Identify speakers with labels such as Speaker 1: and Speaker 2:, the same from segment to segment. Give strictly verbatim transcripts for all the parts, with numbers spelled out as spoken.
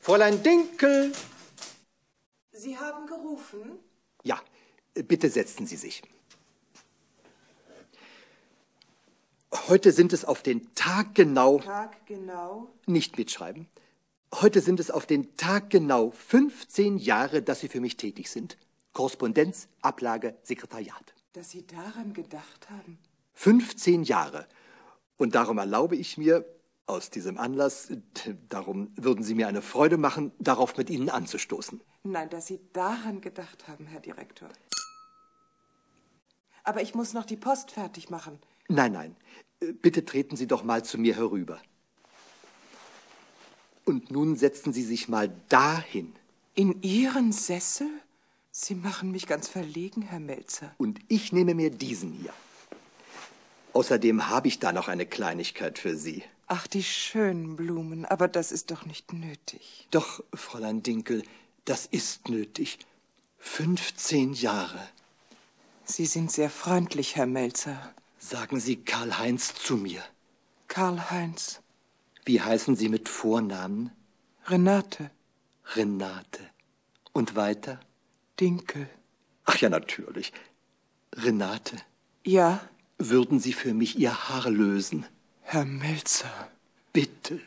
Speaker 1: Fräulein Dinkel!
Speaker 2: Sie haben gerufen?
Speaker 1: Ja, bitte setzen Sie sich. Heute sind es auf den Tag genau...
Speaker 2: Tag genau?
Speaker 1: Nicht mitschreiben. Heute sind es auf den Tag genau fünfzehn Jahre, dass Sie für mich tätig sind. Korrespondenz, Ablage, Sekretariat.
Speaker 2: Dass Sie daran gedacht haben?
Speaker 1: fünfzehn Jahre. Und darum erlaube ich mir, aus diesem Anlass, darum würden Sie mir eine Freude machen, darauf mit Ihnen anzustoßen.
Speaker 2: Nein, dass Sie daran gedacht haben, Herr Direktor. Aber ich muss noch die Post fertig machen.
Speaker 1: Nein, nein. Bitte treten Sie doch mal zu mir herüber. Und nun setzen Sie sich mal dahin.
Speaker 2: In Ihren Sessel? Sie machen mich ganz verlegen, Herr Melzer.
Speaker 1: Und ich nehme mir diesen hier. Außerdem habe ich da noch eine Kleinigkeit für Sie.
Speaker 2: Ach, die schönen Blumen, aber das ist doch nicht nötig.
Speaker 1: Doch, Fräulein Dinkel, das ist nötig. fünfzehn Jahre.
Speaker 2: Sie sind sehr freundlich, Herr Melzer.
Speaker 1: Sagen Sie Karl-Heinz zu mir.
Speaker 2: Karl-Heinz.
Speaker 1: Wie heißen Sie mit Vornamen?
Speaker 2: Renate.
Speaker 1: Renate. Und weiter?
Speaker 2: Dinkel.
Speaker 1: Ach ja, natürlich. Renate.
Speaker 2: Ja?
Speaker 1: Würden Sie für mich Ihr Haar lösen?
Speaker 2: Herr Melzer.
Speaker 1: Bitte.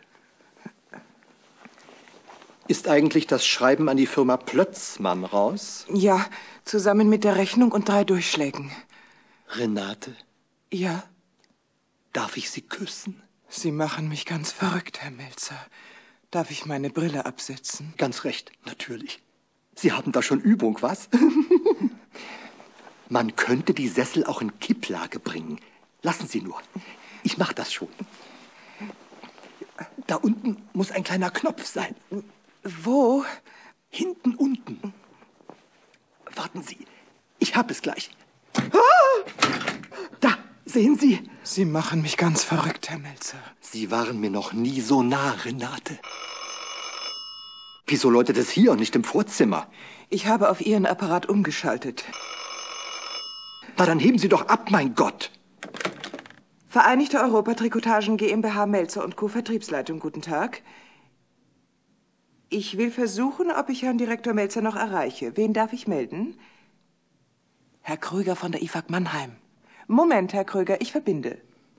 Speaker 1: Ist eigentlich das Schreiben an die Firma Plötzmann raus?
Speaker 2: Ja, zusammen mit der Rechnung und drei Durchschlägen.
Speaker 1: Renate?
Speaker 2: Ja?
Speaker 1: Darf ich Sie küssen?
Speaker 2: Sie machen mich ganz verrückt, Herr Melzer. Darf ich meine Brille absetzen?
Speaker 1: Ganz recht, natürlich. Sie haben da schon Übung, was? Man könnte die Sessel auch in Kipplage bringen. Lassen Sie nur. Ich mache das schon. Da unten muss ein kleiner Knopf sein.
Speaker 2: Wo?
Speaker 1: Hinten unten. Warten Sie, ich hab es gleich. Ah! Da, sehen Sie?
Speaker 2: Sie machen mich ganz verrückt, Herr Melzer.
Speaker 1: Sie waren mir noch nie so nah, Renate. Wieso läutet es hier und nicht im Vorzimmer?
Speaker 2: Ich habe auf Ihren Apparat umgeschaltet.
Speaker 1: Na, dann heben Sie doch ab, mein Gott.
Speaker 2: Vereinigte Europa Trikotagen GmbH Melzer und Co. Vertriebsleitung, guten Tag. Ich will versuchen, ob ich Herrn Direktor Melzer noch erreiche. Wen darf ich melden? Herr Krüger von der I F A C Mannheim. Moment, Herr Krüger, ich verbinde.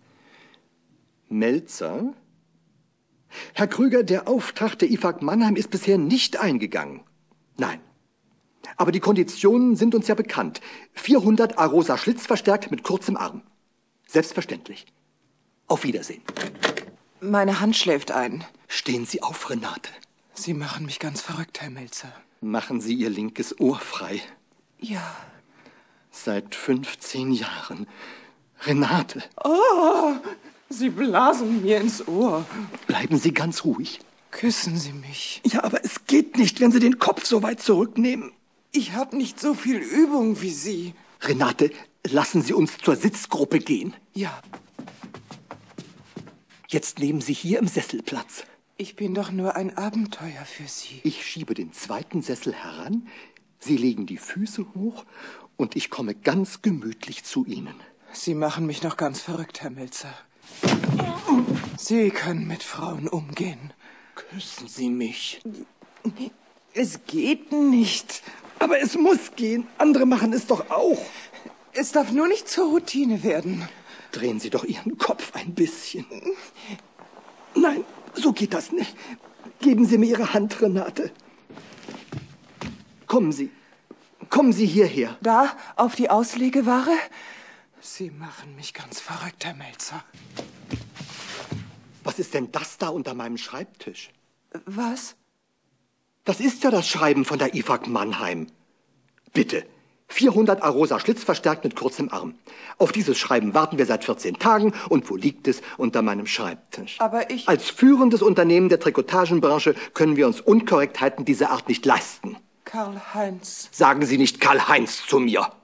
Speaker 1: Melzer? Herr Krüger, der Auftrag der I F A C Mannheim ist bisher nicht eingegangen. Nein. Aber die Konditionen sind uns ja bekannt. vierhundert Arosa Schlitz verstärkt mit kurzem Arm. Selbstverständlich. Auf Wiedersehen.
Speaker 2: Meine Hand schläft ein.
Speaker 1: Stehen Sie auf, Renate.
Speaker 2: Sie machen mich ganz verrückt, Herr Melzer.
Speaker 1: Machen Sie Ihr linkes Ohr frei.
Speaker 2: Ja.
Speaker 1: Seit fünfzehn Jahren. Renate.
Speaker 2: Oh, Sie blasen mir ins Ohr.
Speaker 1: Bleiben Sie ganz ruhig.
Speaker 2: Küssen Sie mich.
Speaker 1: Ja, aber es geht nicht, wenn Sie den Kopf so weit zurücknehmen.
Speaker 2: Ich habe nicht so viel Übung wie Sie.
Speaker 1: Renate, lassen Sie uns zur Sitzgruppe gehen.
Speaker 2: Ja.
Speaker 1: Jetzt nehmen Sie hier im Sessel Platz.
Speaker 2: Ich bin doch nur ein Abenteuer für Sie.
Speaker 1: Ich schiebe den zweiten Sessel heran, Sie legen die Füße hoch und ich komme ganz gemütlich zu Ihnen.
Speaker 2: Sie machen mich noch ganz verrückt, Herr Melzer. Sie können mit Frauen umgehen.
Speaker 1: Küssen Sie mich.
Speaker 2: Es geht nicht.
Speaker 1: Aber es muss gehen. Andere machen es doch auch.
Speaker 2: Es darf nur nicht zur Routine werden.
Speaker 1: Drehen Sie doch Ihren Kopf ein bisschen. Nein, so geht das nicht. Geben Sie mir Ihre Hand, Renate. Kommen Sie. Kommen Sie hierher.
Speaker 2: Da, auf die Auslegeware? Sie machen mich ganz verrückt, Herr Melzer.
Speaker 1: Was ist denn das da unter meinem Schreibtisch?
Speaker 2: Was?
Speaker 1: Das ist ja das Schreiben von der I F A C Mannheim. Bitte, vierhundert Arosa Schlitz verstärkt mit kurzem Arm. Auf dieses Schreiben warten wir seit vierzehn Tagen und wo liegt es? Unter meinem Schreibtisch.
Speaker 2: Aber ich...
Speaker 1: Als führendes Unternehmen der Trikotagenbranche können wir uns Unkorrektheiten dieser Art nicht leisten.
Speaker 2: Karl-Heinz.
Speaker 1: Sagen Sie nicht Karl-Heinz zu mir.